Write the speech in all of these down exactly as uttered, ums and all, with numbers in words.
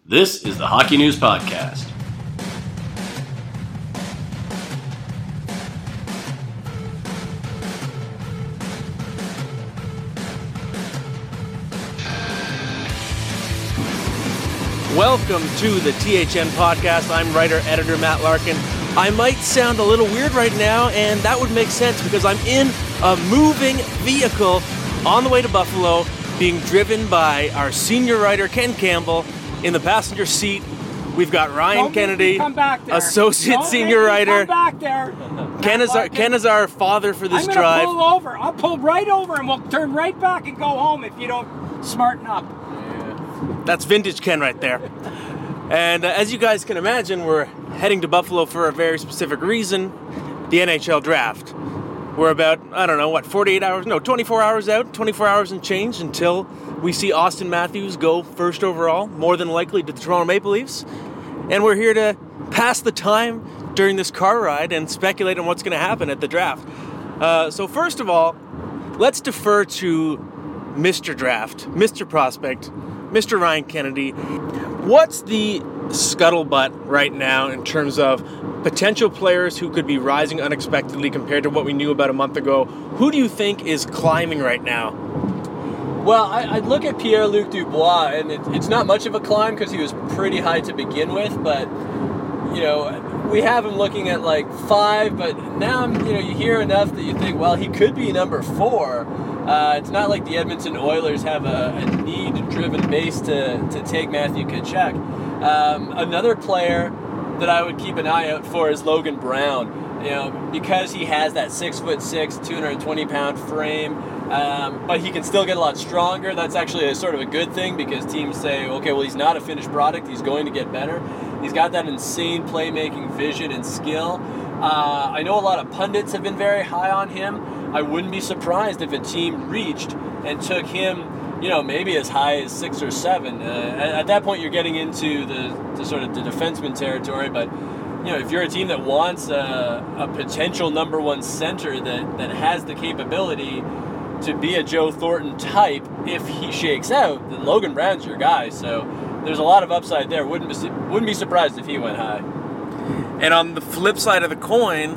This is the Hockey News Podcast. Welcome to the T H N Podcast. I'm writer-editor Matt Larkin. I might sound a little weird right now, and that would make sense because I'm in a moving vehicle on the way to Buffalo, being driven by our senior writer, Ken Campbell. In the passenger seat, we've got Ryan Don't Kennedy, come back there. associate Don't senior make me writer. Come back there. Ken is our Ken is our father for this I'm gonna drive. pull over. I'll pull right over and we'll turn right back and go home if you don't smarten up. That's vintage Ken right there. And uh, as you guys can imagine, we're heading to Buffalo for a very specific reason, the N H L draft. We're about, I don't know, what, forty-eight hours? No, twenty-four hours out, twenty-four hours and change until we see Austin Matthews go first overall, more than likely to the Toronto Maple Leafs. And we're here to pass the time during this car ride and speculate on what's going to happen at the draft. Uh, so first of all, let's defer to Mister Draft, Mister Prospect, Mister Ryan Kennedy. What's the scuttlebutt right now in terms of potential players who could be rising unexpectedly compared to what we knew about a month ago? Who do you think is climbing right now? Well, I, I'd look at Pierre-Luc Dubois, and it, it's not much of a climb because he was pretty high to begin with, but, you know, we have him looking at like five, but now, you know, you hear enough that you think, well, he could be number four. Uh, it's not like the Edmonton Oilers have a, a need-driven base to, to take Matthew Tkachuk. Um, another player that I would keep an eye out for is Logan Brown. You know, because he has that six foot six, two hundred twenty pound frame, um, but he can still get a lot stronger. That's actually a sort of a good thing because teams say, okay, well, he's not a finished product. He's going to get better. He's got that insane playmaking vision and skill. Uh, I know a lot of pundits have been very high on him. I wouldn't be surprised if a team reached and took him, you know, maybe as high as six or seven. Uh, at, at that point, you're getting into the, the sort of the defenseman territory, but you know, if you're a team that wants a, a potential number one center that, that has the capability to be a Joe Thornton type, if he shakes out, then Logan Brown's your guy. So there's a lot of upside there. Wouldn't be, wouldn't be surprised if he went high. And on the flip side of the coin,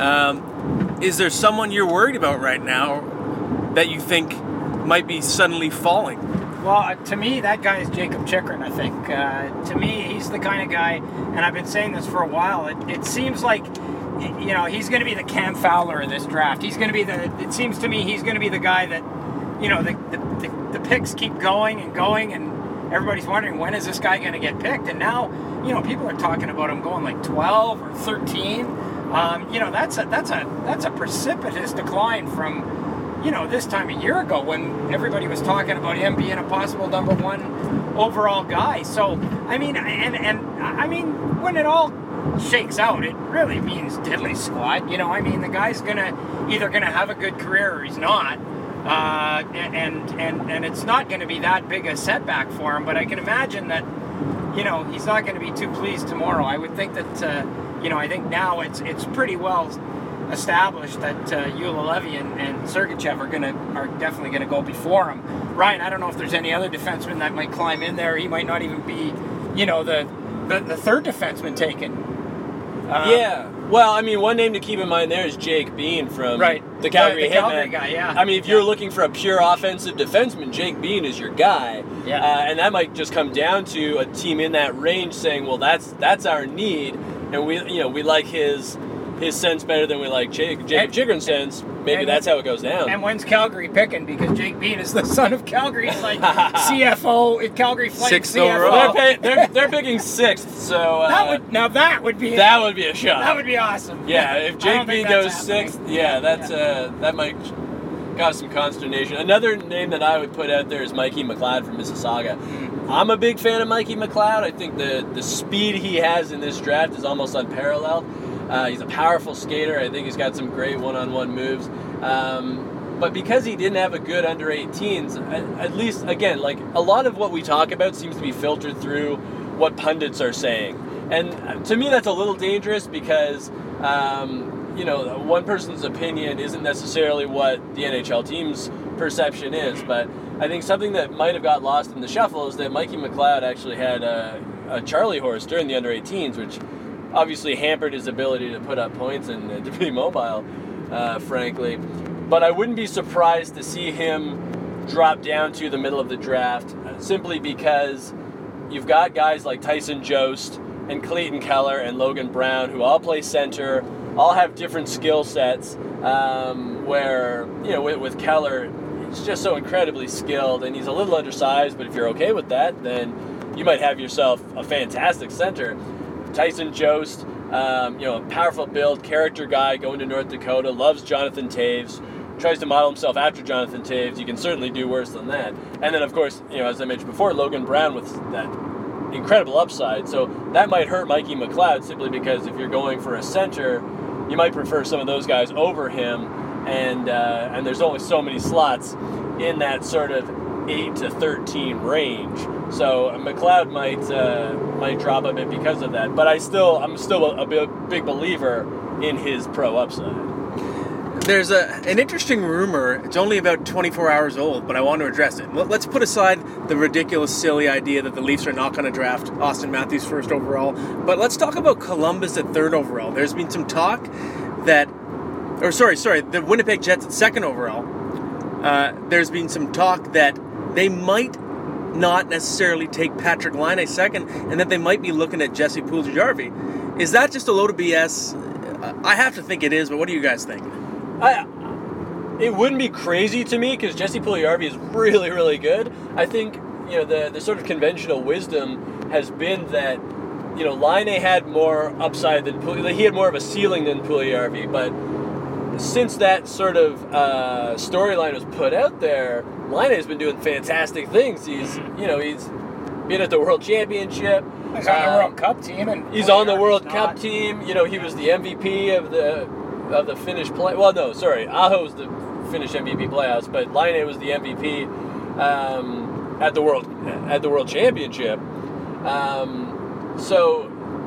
um, is there someone you're worried about right now that you think might be suddenly falling? Well, uh, to me, that guy is Jacob Chychrun, I think. Uh, to me, he's the kind of guy, and I've been saying this for a while, it, it seems like, you know, he's going to be the Cam Fowler of this draft. He's going to be the, it seems to me, he's going to be the guy that, you know, the, the, the, the picks keep going and going, and everybody's wondering, when is this guy going to get picked? And now, you know, people are talking about him going like twelve or thirteen. Um, you know, that's a, that's a, that's a precipitous decline from, you know, this time a year ago when everybody was talking about him being a possible number one overall guy. So, I mean, and, and I mean, when it all shakes out, it really means diddly squat. You know, I mean, the guy's gonna either gonna have a good career or he's not. Uh, and, and, and it's not gonna be that big a setback for him, but I can imagine that, you know, he's not gonna be too pleased tomorrow. I would think that, uh, you know, I think now it's, it's pretty well established that uh, Yula Levy and, and Sergachev are gonna are definitely gonna go before him. Ryan, I don't know if there's any other defenseman that might climb in there. He might not even be, you know, the the, the third defenseman taken. Uh, yeah. Well, I mean, one name to keep in mind there is Jake Bean from right. the Calgary the, the Hitmen. Calgary guy, yeah. I mean, if yeah. you're looking for a pure offensive defenseman, Jake Bean is your guy. Yeah. Uh, and that might just come down to a team in that range saying, well, that's that's our need, and we you know we like his. his sense better than we like Jake, Jacob Chychrun's sense. Maybe and, that's how it goes down. And when's Calgary picking? Because Jake Bean is the son of Calgary's like C F O, Calgary Flight Sixth C F O. overall. Well, they're, pay, they're, they're picking sixth, so... Uh, that would, now that would be... That would be a shot. That would be awesome. Yeah, if I Jake don't Bean think goes that's happening. sixth, yeah, that's Yeah. Uh, that might cause some consternation. Another name that I would put out there is Mikey McLeod from Mississauga. Mm-hmm. I'm a big fan of Mikey McLeod. I think the, the speed he has in this draft is almost unparalleled. Uh, he's a powerful skater. I think he's got some great one-on-one moves. Um, but because he didn't have a good under eighteens, at, at least, again, like a lot of what we talk about seems to be filtered through what pundits are saying. And to me, that's a little dangerous because, um, you know, one person's opinion isn't necessarily what the N H L team's perception is. But I think something that might have got lost in the shuffle is that Mikey McLeod actually had a, a Charlie horse during the under eighteens, which obviously hampered his ability to put up points and, and to be mobile, uh, frankly. But I wouldn't be surprised to see him drop down to the middle of the draft, uh, simply because you've got guys like Tyson Jost and Clayton Keller and Logan Brown who all play center, all have different skill sets, um, where, you know, with, with Keller, he's just so incredibly skilled, and he's a little undersized, but if you're okay with that, then you might have yourself a fantastic center. Tyson Jost, um, you know, a powerful build, character guy, going to North Dakota, loves Jonathan Toews, tries to model himself after Jonathan Toews. You can certainly do worse than that. And then, of course, you know, as I mentioned before, Logan Brown with that incredible upside. So that might hurt Mikey McLeod, simply because if you're going for a center, you might prefer some of those guys over him. And uh, and there's only so many slots in that sort of eight to thirteen range. So McLeod might uh, might drop a bit because of that. But I still I'm still a, a big believer in his pro upside. There's a an interesting rumor. It's only about twenty-four hours old, but I want to address it. Let's put aside the ridiculous, silly idea that the Leafs are not going to draft Austin Matthews first overall. But let's talk about Columbus at third overall. There's been some talk that, or sorry, sorry, the Winnipeg Jets at second overall. Uh, there's been some talk that they might not necessarily take Patrick Laine second, and that they might be looking at Jesse Puljujarvi. Is that just a load of B S? I have to think it is, but what do you guys think? I, it wouldn't be crazy to me, because Jesse Puljujarvi is really, really good. I think, you know, the, the sort of conventional wisdom has been that, you know, Laine had more upside than Puljujarvi. He had more of a ceiling than Puljujarvi, but since that sort of uh, storyline was put out there, Laine has been doing fantastic things. He's, you know, he's been at the World Championship. He's on the um, World Cup team, and he's on the World not. Cup team. You know, he was the M V P of the of the Finnish play. Well, no, sorry, Aho was the Finnish M V P playoffs, but Laine was the M V P um, at the World at the World Championship. Um, so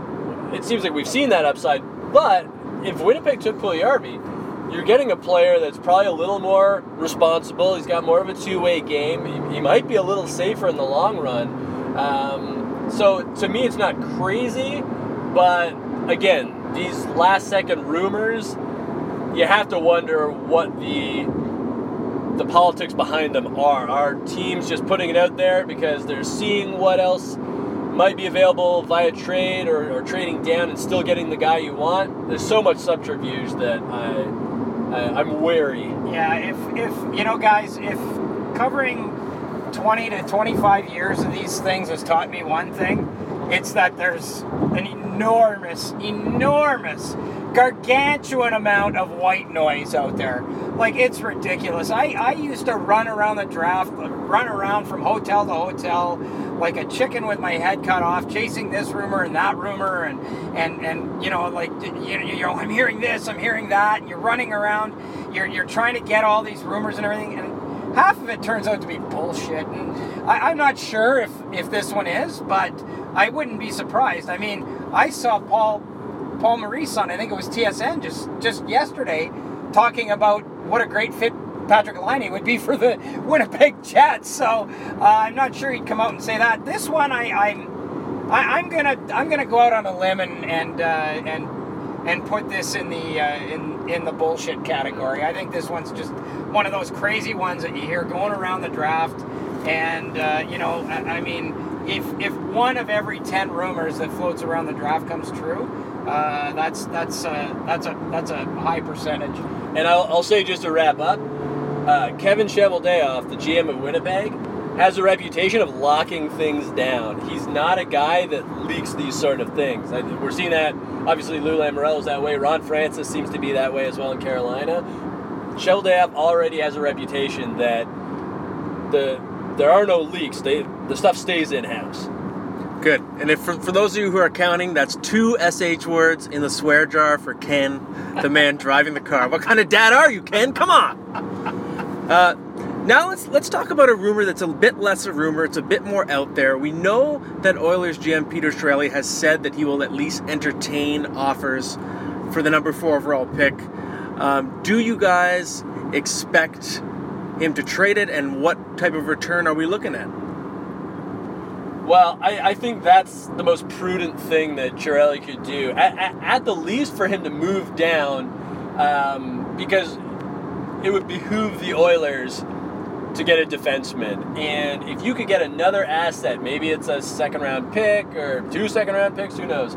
it seems like we've seen that upside. But if Winnipeg took Puljujarvi, you're getting a player that's probably a little more responsible. He's got more of a two-way game. He, he might be a little safer in the long run. Um, so to me, it's not crazy. But again, these last-second rumors, you have to wonder what the the politics behind them are. Are teams just putting it out there because they're seeing what else might be available via trade, or, or trading down and still getting the guy you want? There's so much subterfuge that I, I I'm wary. Yeah, if if you know, guys, if covering twenty to twenty-five years of these things has taught me one thing, it's that there's an enormous, enormous, gargantuan amount of white noise out there. Like, it's ridiculous. I, I used to run around the draft, run around from hotel to hotel like a chicken with my head cut off, chasing this rumor and that rumor, and, and, and you know, like, you, you know, I'm hearing this, I'm hearing that, and you're running around, you're, you're trying to get all these rumors and everything, and half of it turns out to be bullshit. And I, I'm not sure if, if this one is, but I wouldn't be surprised. I mean, I saw Paul Paul Maurice on, I think it was T S N just, just yesterday, talking about what a great fit Patrick Laine would be for the Winnipeg Jets. So uh, I'm not sure he'd come out and say that. This one, I, I'm I, I'm gonna I'm gonna go out on a limb and and uh, and and put this in the uh, in in the bullshit category. I think this one's just one of those crazy ones that you hear going around the draft. And uh, you know, I, I mean, if if one of every ten rumors that floats around the draft comes true, uh, that's that's uh, that's a that's a high percentage. And I'll, I'll say, just to wrap up, uh, Kevin Cheveldayoff, the G M of Winnipeg, has a reputation of locking things down. He's not a guy that leaks these sort of things. I, we're seeing that. Obviously, Lou Lamoriello's that way. Ron Francis seems to be that way as well in Carolina. Cheveldayoff already has a reputation that the there are no leaks. They, the stuff stays in-house. Good. And if for, for those of you who are counting, that's two S H words in the swear jar for Ken, the man driving the car. What kind of dad are you, Ken? Come on. Uh, now let's let's talk about a rumor that's a bit less a rumor. It's a bit more out there. We know that Oilers G M Peter Chiarelli has said that he will at least entertain offers for the number four overall pick. Um, do you guys expect him to trade it, and what type of return are we looking at? Well, I, I think that's the most prudent thing that Chiarelli could do. At, at, at the least, for him to move down, um, because it would behoove the Oilers to get a defenseman. And if you could get another asset, maybe it's a second-round pick or two second-round picks, who knows,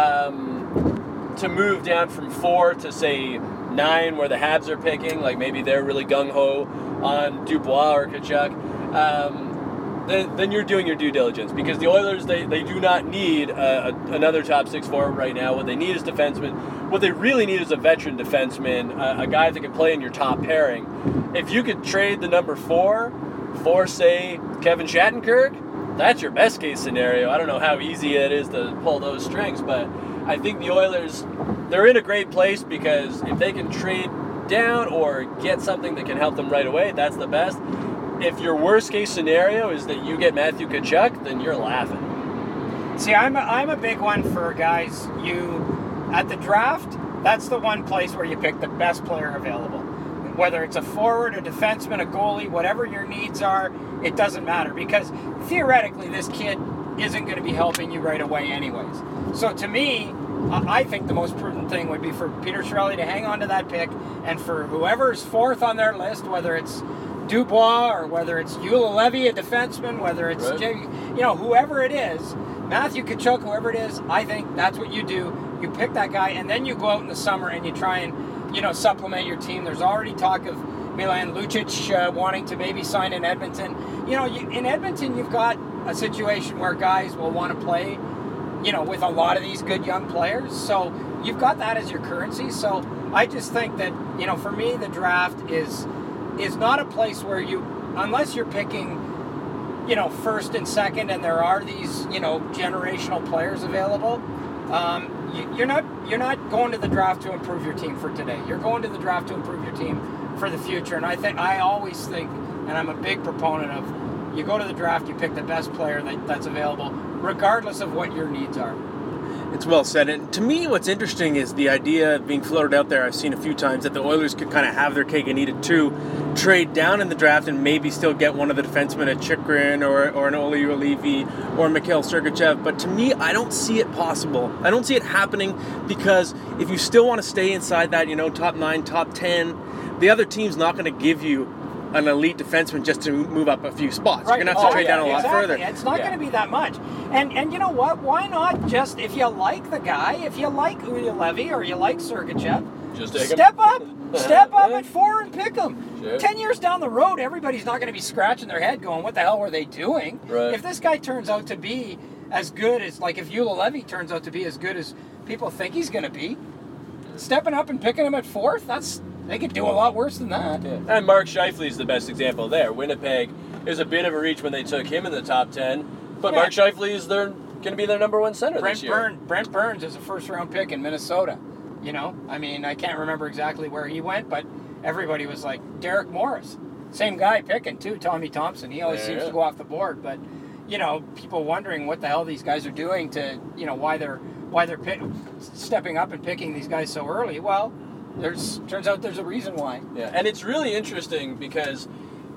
um, to move down from four to, say, nine, where the Habs are picking, like maybe they're really gung-ho on Dubois or Tkachuk, um, Then, then you're doing your due diligence, because the Oilers, they, they do not need a, a, another top six forward right now. What they need is defensemen. What they really need is a veteran defenseman, a, a guy that can play in your top pairing. If you could trade the number four for, say, Kevin Shattenkirk, that's your best case scenario. I don't know how easy it is to pull those strings, but I think the Oilers, they're in a great place, because if they can trade down or get something that can help them right away, that's the best. If your worst case scenario is that you get Matthew Tkachuk, then you're laughing. See, I'm a, I'm a big one for guys. You, at the draft, that's the one place where you pick the best player available. Whether it's a forward, a defenseman, a goalie, whatever your needs are, it doesn't matter. Because theoretically, this kid isn't going to be helping you right away anyways. So to me, I think the most prudent thing would be for Peter Chiarelli to hang on to that pick, and for whoever's fourth on their list, whether it's Dubois or whether it's Eula Levy, a defenseman, whether it's, right. Jay, you know, whoever it is, Matthew Tkachuk, whoever it is, I think that's what you do. You pick that guy, and then you go out in the summer and you try and, you know, supplement your team. There's already talk of Milan Lucic uh, wanting to maybe sign in Edmonton. You know, you, in Edmonton, you've got a situation where guys will want to play, you know, with a lot of these good young players. So you've got that as your currency. So I just think that, you know, for me, the draft is... is not a place where you, unless you're picking, you know, first and second, and there are these, you know, generational players available, um, you, you're not you're not going to the draft to improve your team for today. You're going to the draft to improve your team for the future. And I think I always think, and I'm a big proponent of, you go to the draft, you pick the best player that, that's available, regardless of what your needs are. It's well said. And to me, what's interesting is the idea being floated out there, I've seen a few times, that the Oilers could kind of have their cake and eat it too, trade down in the draft and maybe still get one of the defensemen, a Chychrun or, or an Olli Juolevi or Mikhail Sergachev. But to me, I don't see it possible. I don't see it happening, because if you still want to stay inside that, you know, top nine, top ten, the other team's not going to give you an elite defenseman just to move up a few spots. Right. You're going to have to oh, trade yeah, down a lot exactly. further. It's not Yeah. going to be that much. And and you know what? Why not just, if you like the guy, if you like Ulya Levy or you like Sergachev, Just take him. step up, step up at four and pick him. Sure. Ten years down the road, everybody's not going to be scratching their head going, what the hell were they doing? Right. If this guy turns out to be as good as, like if Ulya Levy turns out to be as good as people think he's going to be, stepping up and picking him at fourth, that's... they could do a lot worse than that. Yeah. And Mark Scheifele is the best example there. Winnipeg is a bit of a reach when they took him in the top ten, but Yeah. Mark Scheifele is their going to be their number one center Brent this year. Burns, Brent Burns is a first-round pick in Minnesota. You know, I mean, I can't remember exactly where he went, but everybody was like, Derek Morris, same guy picking too, Tommy Thompson. He always Yeah, seems yeah. to go off the board, but you know, people wondering what the hell these guys are doing to, you know, why they're why they're pick, stepping up and picking these guys so early. Well, there's turns out there's a reason why. Yeah, and it's really interesting because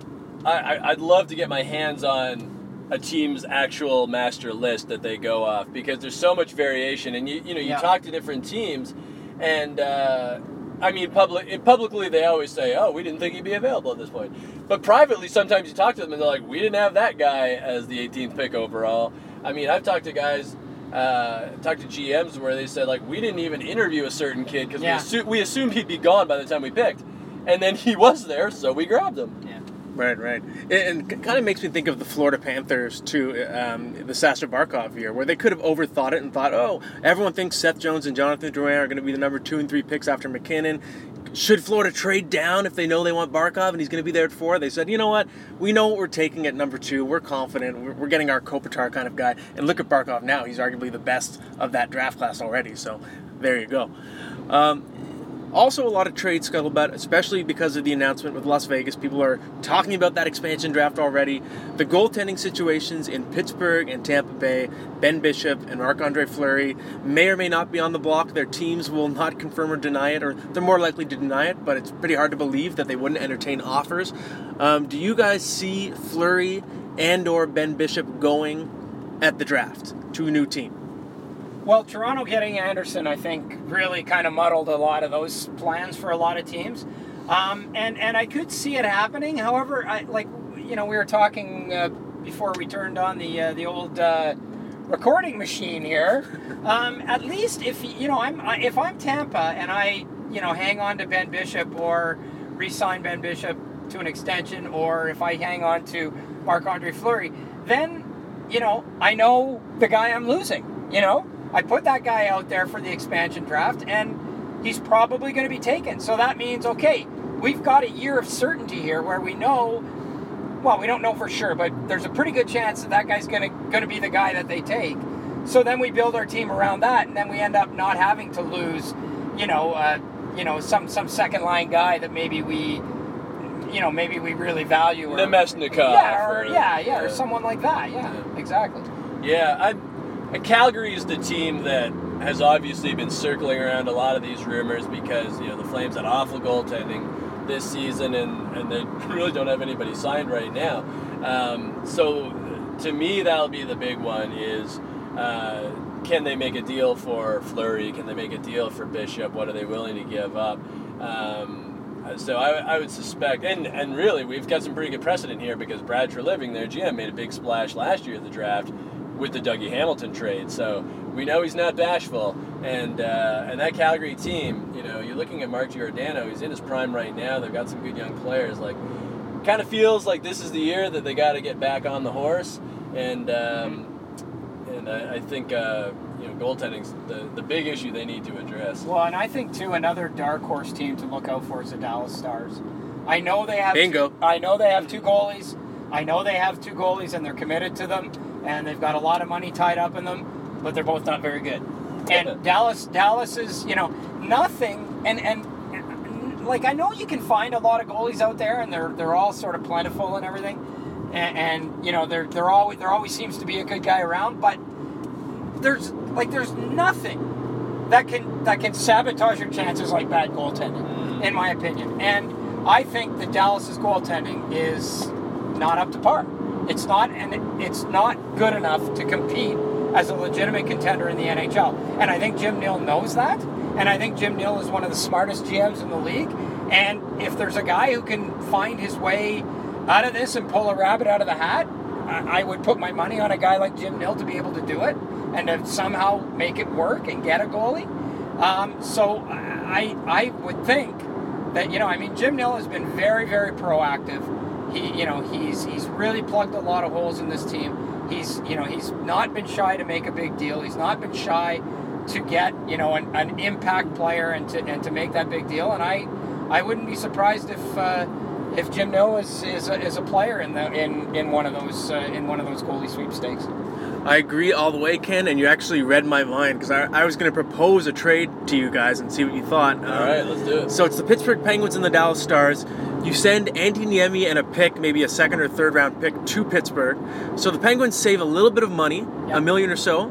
I, I, I'd love to get my hands on a team's actual master list that they go off, because there's so much variation, and you you know you Yeah. talk to different teams, and uh, I mean public publicly they always say, oh, we didn't think he'd be available at this point, but privately sometimes you talk to them and they're like, we didn't have that guy as the eighteenth pick overall. I mean, I've talked to guys. Uh, talked to G Ms where they said, like, we didn't even interview a certain kid because Yeah. we, assu- we assumed he'd be gone by the time we picked, and then he was there, so we grabbed him. Yeah. Right, right. And it kind of makes me think of the Florida Panthers, too, um, the Sasha Barkov year, where they could have overthought it and thought, oh, everyone thinks Seth Jones and Jonathan Drouin are going to be the number two and three picks after McKinnon. Should Florida trade down if they know they want Barkov and he's going to be there at four? They said, you know what? We know what we're taking at number two. We're confident. We're, we're getting our Kopitar kind of guy. And look at Barkov now. He's arguably the best of that draft class already. So there you go. Um, Also, a lot of trade scuttlebutt, especially because of the announcement with Las Vegas. People are talking about that expansion draft already. The goaltending situations in Pittsburgh and Tampa Bay, Ben Bishop and Marc-Andre Fleury may or may not be on the block. Their teams will not confirm or deny it, or they're more likely to deny it, but it's pretty hard to believe that they wouldn't entertain offers. Um, do you guys see Fleury and or Ben Bishop going at the draft to a new team? Well, Toronto getting Anderson, I think, really kind of muddled a lot of those plans for a lot of teams. Um, and, and I could see it happening. However, I, like, you know, we were talking uh, before we turned on the uh, the old uh, recording machine here. Um, at least if, you know, I'm if I'm Tampa and I, you know, hang on to Ben Bishop or re-sign Ben Bishop to an extension, or if I hang on to Marc-Andre Fleury, then, you know, I know the guy I'm losing, you know? I put that guy out there for the expansion draft, and he's probably going to be taken. So that means, okay, we've got a year of certainty here where we know, well, we don't know for sure, but there's a pretty good chance that that guy's going to going to be the guy that they take. So then we build our team around that, and then we end up not having to lose, you know, uh, you know, some some second line guy that maybe we, you know, maybe we really value. Or, Nemesnikov. Yeah, or, or, yeah, yeah, yeah, or someone like that. Yeah, yeah. exactly. Yeah, I. Calgary is the team that has obviously been circling around a lot of these rumors because, you know, the Flames had awful goaltending this season, and, and they really don't have anybody signed right now. Um, so to me, that'll be the big one is uh, can they make a deal for Fleury? Can they make a deal for Bishop? What are they willing to give up? Um, so I, I would suspect, and, and really, we've got some pretty good precedent here because Brad Treliving, their G M, made a big splash last year at the draft with the Dougie Hamilton trade, so we know he's not bashful. And uh, and that Calgary team, you know, you're looking at Mark Giordano, he's in his prime right now. They've got some good young players. Like, kind of feels like this is the year that they got to get back on the horse. And um, and I, I think uh, you know, goaltending's the the big issue they need to address. Well, and I think too, another dark horse team to look out for is the Dallas Stars. I know they have. Bingo. Two, I know they have two goalies. I know they have two goalies, and they're committed to them. And they've got a lot of money tied up in them, but they're both not very good. And Dallas, Dallas is, you know, nothing. And, and like, I know you can find a lot of goalies out there, and they're they're all sort of plentiful and everything. And, and you know, there there always there always seems to be a good guy around, but there's like there's nothing that can that can sabotage your chances like bad goaltending, in my opinion. And I think that Dallas's goaltending is not up to par. It's not, and it's not good enough to compete as a legitimate contender in the N H L. And I think Jim Nill knows that. And I think Jim Nill is one of the smartest G Ms in the league. And if there's a guy who can find his way out of this and pull a rabbit out of the hat, I would put my money on a guy like Jim Nill to be able to do it and to somehow make it work and get a goalie. Um, so I, I would think that, you know, I mean, Jim Nill has been very, very proactive. He, you know, he's he's really plugged a lot of holes in this team. He's, you know, he's not been shy to make a big deal. He's not been shy to get, you know, an, an impact player and to and to make that big deal. And I, I wouldn't be surprised if uh, if Jim Nill is is a, is a player in the in, in one of those uh, in one of those goalie sweepstakes. I agree all the way, Ken, and you actually read my mind because I, I was going to propose a trade to you guys and see what you thought. All um, right, let's do it. So it's the Pittsburgh Penguins and the Dallas Stars. You send Antti Niemi and a pick, maybe a second or third round pick, to Pittsburgh. So the Penguins save a little bit of money, yep. a million or so.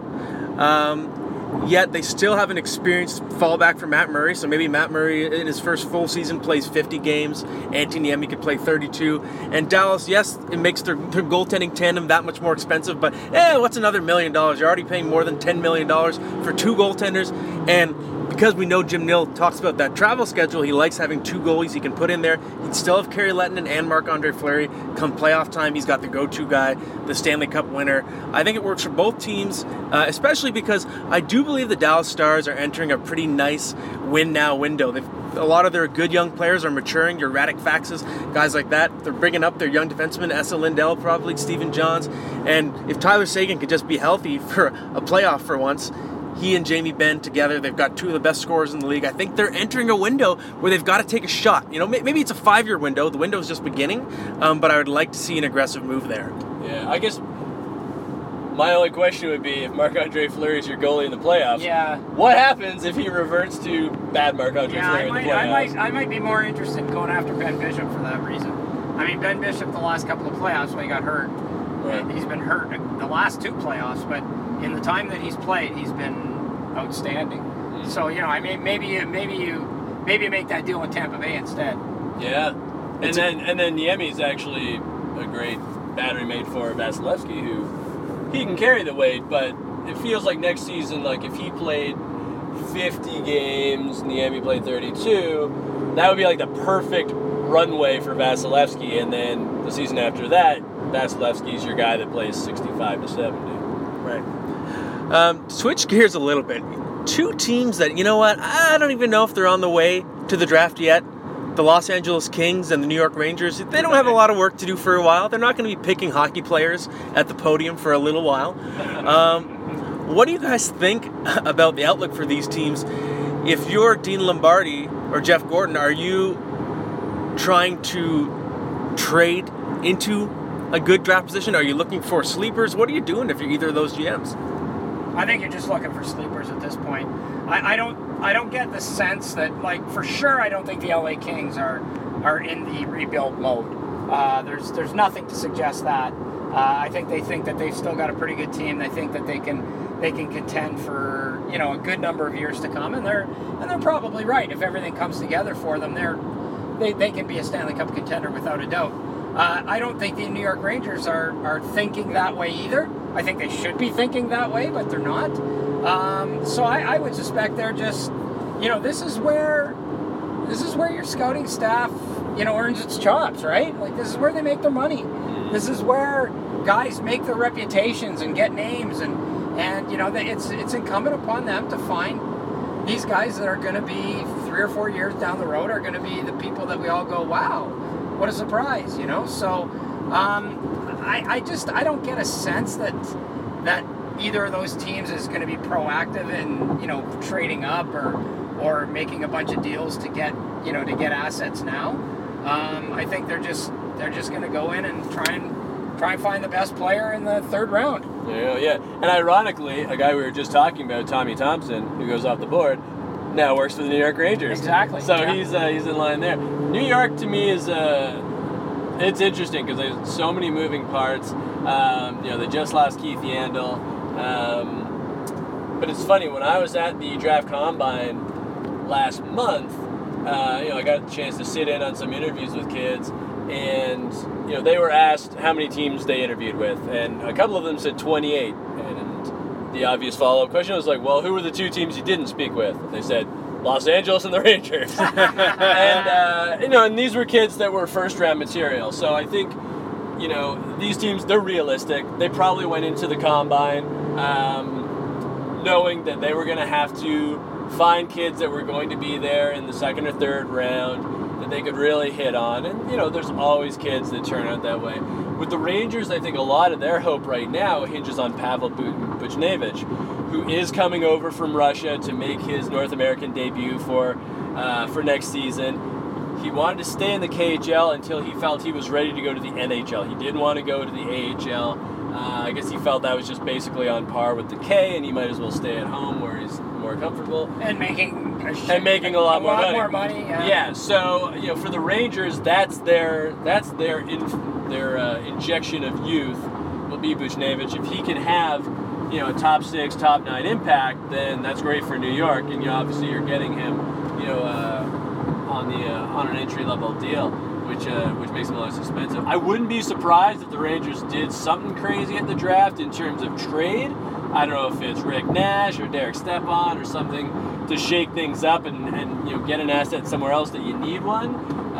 Um, Yet they still have an experienced fallback for Matt Murray. So maybe Matt Murray in his first full season plays fifty games. Antti Niemi could play thirty-two. And Dallas, yes, it makes their, their goaltending tandem that much more expensive. But eh, what's another million dollars? You're already paying more than ten million dollars for two goaltenders. And because we know Jim Nill talks about that travel schedule, he likes having two goalies he can put in there. He'd still have Kerry Lettinen and Marc-Andre Fleury. Come playoff time, he's got the go-to guy, the Stanley Cup winner. I think it works for both teams, uh, especially because I do believe the Dallas Stars are entering a pretty nice win-now window. They've, a lot of their good young players are maturing, your Radek Faxes, guys like that. They're bringing up their young defensemen, Esa Lindell, probably Stephen Johns. And if Tyler Seguin could just be healthy for a playoff for once, he and Jamie Benn together, they've got two of the best scorers in the league. I think they're entering a window where they've got to take a shot. You know, maybe it's a five-year window. The window's just beginning, um, but I would like to see an aggressive move there. Yeah, I guess my only question would be if Marc-Andre Fleury is your goalie in the playoffs. Yeah. What happens if he reverts to bad Marc-Andre yeah, Fleury I in might, the playoffs? I might, I might be more interested in going after Ben Bishop for that reason. I mean, Ben Bishop, the last couple of playoffs when he got hurt, right. he's been hurt the last two playoffs, but in the time that he's played, he's been outstanding. Mm. So, you know, I mean, maybe maybe you maybe you make that deal in Tampa Bay instead. Yeah, and it's then a, and then Niemi's actually a great battery mate for Vasilevsky, who he can carry the weight, but it feels like next season, like if he played fifty games and the Niemi played thirty-two, that would be like the perfect runway for Vasilevsky, and then the season after that, Vasilevsky's your guy that plays sixty-five to seventy. Right. Um, switch gears a little bit. Two teams that, you know what, I don't even know if they're on the way to the draft yet. The Los Angeles Kings and the New York Rangers, they don't have a lot of work to do for a while. They're not going to be picking hockey players at the podium for a little while. Um, what do you guys think about the outlook for these teams? If you're Dean Lombardi or Jeff Gorton, are you trying to trade into a good draft position? Are you looking for sleepers? What are you doing if you're either of those G Ms? I think you're just looking for sleepers at this point. I, I don't I don't get the sense that, like, for sure, I don't think the L A Kings are are in the rebuild mode. Uh, there's there's nothing to suggest that. Uh, I think they think that they've still got a pretty good team. They think that they can they can contend for, you know, a good number of years to come, and they're and they're probably right. If everything comes together for them, they're they, they can be a Stanley Cup contender without a doubt. Uh, I don't think the New York Rangers are, are thinking that way either. I think they should be thinking that way, but they're not. Um, so I, I would suspect they're just, you know, this is where this is where your scouting staff, you know, earns its chops, right? Like, this is where they make their money. This is where guys make their reputations and get names, and and you know, it's it's incumbent upon them to find these guys that are going to be three or four years down the road are going to be the people that we all go, wow, what a surprise, you know. So um, I, I just I don't get a sense that that either of those teams is going to be proactive in, you know, trading up or or making a bunch of deals to get, you know, to get assets now. Um, I think they're just they're just going to go in and try and try and find the best player in the third round. Yeah, yeah. And ironically, a guy we were just talking about, Tommy Thompson, who goes off the board, now works for the New York Rangers. Exactly. So yeah. he's uh, he's in line there. New York to me is uh, it's interesting because there's so many moving parts. Um, you know, they just lost Keith Yandel, um, but it's funny, when I was at the draft combine last month, uh, you know, I got a chance to sit in on some interviews with kids, and you know, they were asked how many teams they interviewed with, and a couple of them said twenty-eight, and the obvious follow-up question was like, well, who were the two teams you didn't speak with? And they said Los Angeles and the Rangers. and uh, you know, and these were kids that were first-round material. So I think, you know, these teams, they're realistic. They probably went into the combine um, knowing that they were going to have to find kids that were going to be there in the second or third round that they could really hit on. And, you know, there's always kids that turn out that way. With the Rangers, I think a lot of their hope right now hinges on Pavel Buchnevich, who is coming over from Russia to make his North American debut for uh, for next season. He wanted to stay in the K H L until he felt he was ready to go to the N H L. He didn't want to go to the A H L. Uh, I guess he felt that was just basically on par with the K, and he might as well stay at home where he's more comfortable. And making a shit, and making a lot a more lot money. more money. Yeah. yeah. So you know, for the Rangers, that's their that's their in, their uh, injection of youth will be Buchnevich. If he can have, you know, a top six, top nine impact, then that's great for New York. And you know, obviously you're getting him, you know, uh, on the uh, on an entry level deal, which uh, which makes him less expensive. I wouldn't be surprised if the Rangers did something crazy at the draft in terms of trade. I don't know if it's Rick Nash or Derek Stepan or something to shake things up and, and you know, get an asset somewhere else that you need one.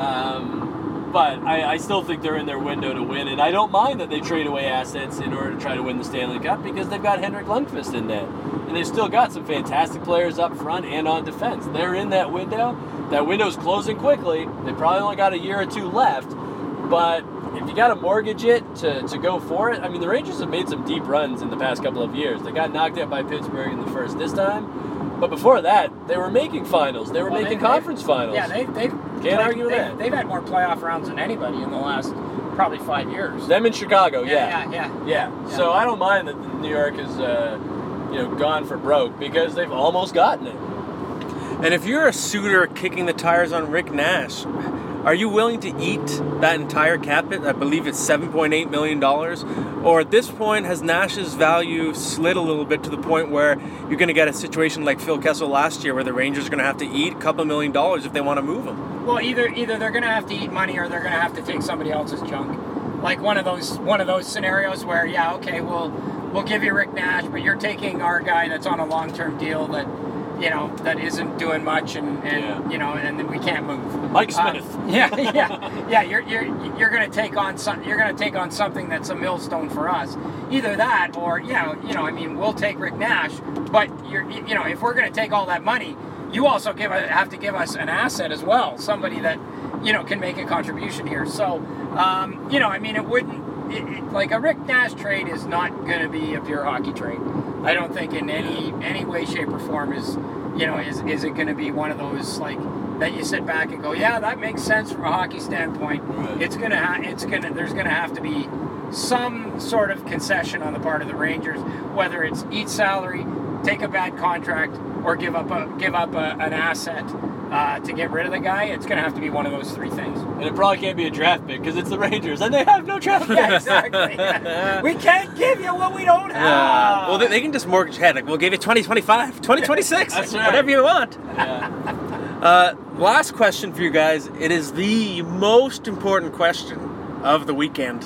Um, but I, I still think they're in their window to win, and I don't mind that they trade away assets in order to try to win the Stanley Cup because they've got Henrik Lundqvist in there. And they've still got some fantastic players up front and on defense. They're in that window. That window's closing quickly. They probably only got a year or two left, but if you got to mortgage it to, to go for it, I mean, the Rangers have made some deep runs in the past couple of years. They got knocked out by Pittsburgh in the first this time, but before that, they were making finals. They were well, making they, conference finals. Yeah, they, they've, Can't like, argue with they've, that. They've had more playoff rounds than anybody in the last probably five years. Them in Chicago, yeah. Yeah, yeah, yeah. yeah. yeah. So I don't mind that New York is, uh, you know, gone for broke because they've almost gotten it. And if you're a suitor kicking the tires on Rick Nash, are you willing to eat that entire cap hit? I believe it's seven point eight million dollars. Or at this point, has Nash's value slid a little bit to the point where you're going to get a situation like Phil Kessel last year where the Rangers are going to have to eat a couple million dollars if they want to move him? Well, either either they're going to have to eat money or they're going to have to take somebody else's junk. Like one of those one of those scenarios where, yeah, okay, we'll we'll give you Rick Nash, but you're taking our guy that's on a long-term deal that, you know, that isn't doing much, and, and Yeah. you know, and then we can't move. Mike Uh, Smith. yeah, yeah, yeah. You're you're you're gonna take on some. You're gonna take on something that's a millstone for us. Either that, or you know, you know. I mean, we'll take Rick Nash, but you're you know, if we're gonna take all that money, you also give a, have to give us an asset as well, somebody that you know can make a contribution here. So, um, you know, I mean, it wouldn't. It, it, like a Rick Nash trade is not going to be a pure hockey trade. I don't think in any any way, shape, or form is you know is is it going to be one of those like that you sit back and go, yeah, that makes sense from a hockey standpoint. Right. It's gonna ha- it's gonna there's going to have to be some sort of concession on the part of the Rangers, whether it's eat salary, take a bad contract, or give up a give up a, an asset uh, to get rid of the guy. It's going to have to be one of those three things. And it probably can't be a draft pick because it's the Rangers and they have no draft pick. Yeah, exactly. We can't give you what we don't have. Uh, well, they, they can just mortgage ahead. Like, we'll give you twenty twenty-five, twenty twenty-six, That's right. whatever you want. Yeah. Uh, last question for you guys. It is the most important question of the weekend.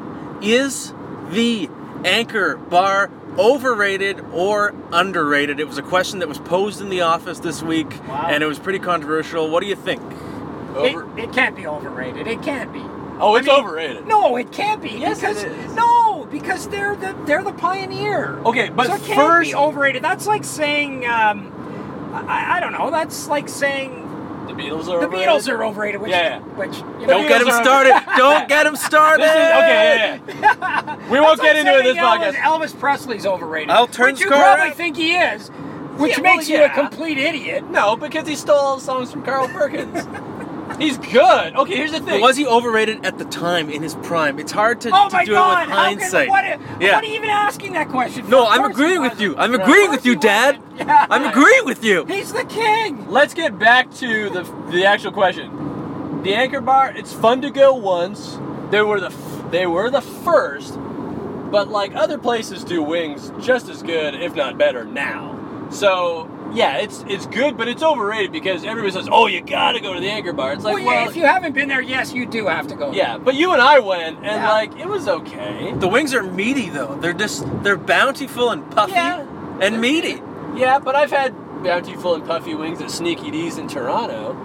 Is the Anchor Bar overrated or underrated? It was a question that was posed in the office this week, Wow. and it was pretty controversial. What do you think? Over. It, it can't be overrated. It can't be. Oh, it's I mean, overrated. No, it can't be. Yes, because, it is. No, because they're the they're the pioneer. Okay, but so it can't first, be overrated. That's like saying, um, I, I don't know. That's like saying the Beatles are the overrated. Beatles are overrated. Which, Yeah, yeah. which you know, Don't get him Beatles are- started. Don't get him started. This is, okay, yeah, yeah. We won't That's get like into it this saying podcast. Elvis, Elvis Presley's overrated. I'll turn which you score probably up. think he is, which Yeah, well, makes you yeah. a complete idiot. No, because he stole all the songs from Carl Perkins. He's good. Okay, here's the thing. Was he overrated at the time in his prime? It's hard to, Oh to my do God! it with How can, hindsight. what, Yeah. what are you even asking that question for? No, Of I'm course agreeing he with you. wasn't. I'm Of agreeing course with you, he Dad. wasn't. Yeah. I'm agreeing with you. He's the king. Let's get back to the the actual question. The Anchor Bar, it's fun to go once. They were the f- they were the first, but like other places do wings just as good, if not better now. So yeah, it's it's good, but it's overrated because everybody says, "Oh, you gotta go to the Anchor Bar." It's like, Well, well, yeah, if you haven't been there, yes, you do have to go. yeah, but you and I went, and Yeah. like it was okay. The wings are meaty though. They're just they're bountiful and puffy Yeah. and meaty. Yeah, but I've had bountiful and puffy wings at Sneaky D's in Toronto,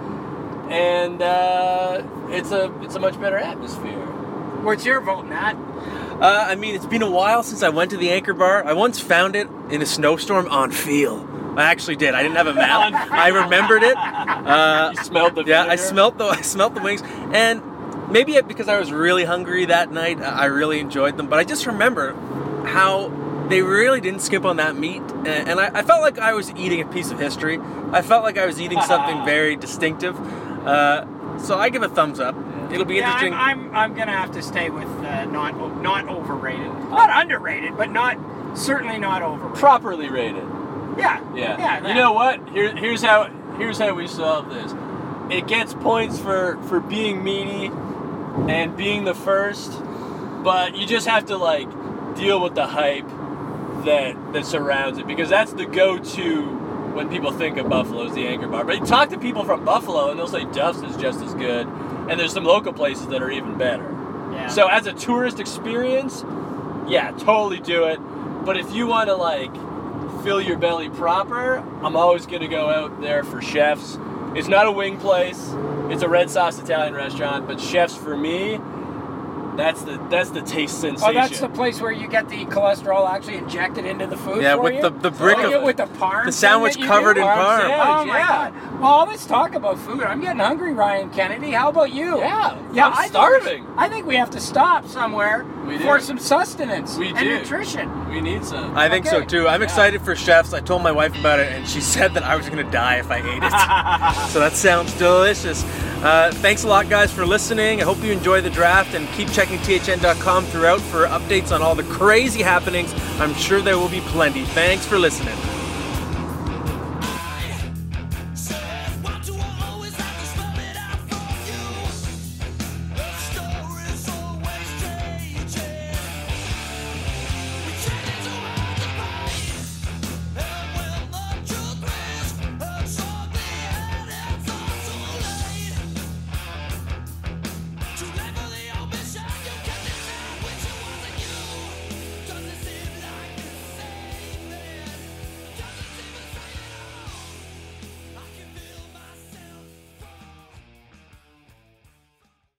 and uh, it's a it's a much better atmosphere. What's your vote, Matt? Uh, I mean, it's been a while since I went to the Anchor Bar. I once found it in a snowstorm on feel. I actually did. I didn't have a map. I remembered it. Uh, You smelled the yeah, I vinegar? smelt the I smelt the wings, and maybe it, because I was really hungry that night, I really enjoyed them. But I just remember how they really didn't skip on that meat, and, and I, I felt like I was eating a piece of history. I felt like I was eating something very distinctive. Uh, so I give a thumbs up. It'll be Yeah, interesting. I'm, I'm, I'm gonna have to stay with uh, not not overrated, not underrated, but not certainly not overrated. Properly rated. Yeah, Yeah. yeah. You that. know what? Here, here's how here's how we solve this. It gets points for for being meaty and being the first, but you just have to like deal with the hype that that surrounds it because that's the go-to when people think of Buffalo is the Anchor Bar. But you talk to people from Buffalo and they'll say Duff's is just as good, and there's some local places that are even better. Yeah. So as a tourist experience, yeah, totally do it. But if you want to like fill your belly proper, I'm always gonna go out there for Chef's. It's not a wing place. It's a red sauce Italian restaurant, but Chef's for me, that's the that's the taste sensation. Oh, that's the place where you get the cholesterol actually injected into the food. Yeah, for with you? the- the brick Like of- it with the parm. the sandwich thing that you covered do? in Parm parm. sandwich, Oh my yeah. God! Well, all this talk about food, I'm getting hungry, Ryan Kennedy. How about you? Yeah, yeah. I'm I think- starving. I think we have to stop somewhere We for do. some sustenance We and do. nutrition. We need some. I think so Okay. too. I'm Yeah. excited for Chef's. I told my wife about it, and she said that I was going to die if I ate it. So that sounds delicious. Uh, thanks a lot, guys, for listening. I hope you enjoy the draft, and keep checking T H N dot com throughout for updates on all the crazy happenings. I'm sure there will be plenty. Thanks for listening.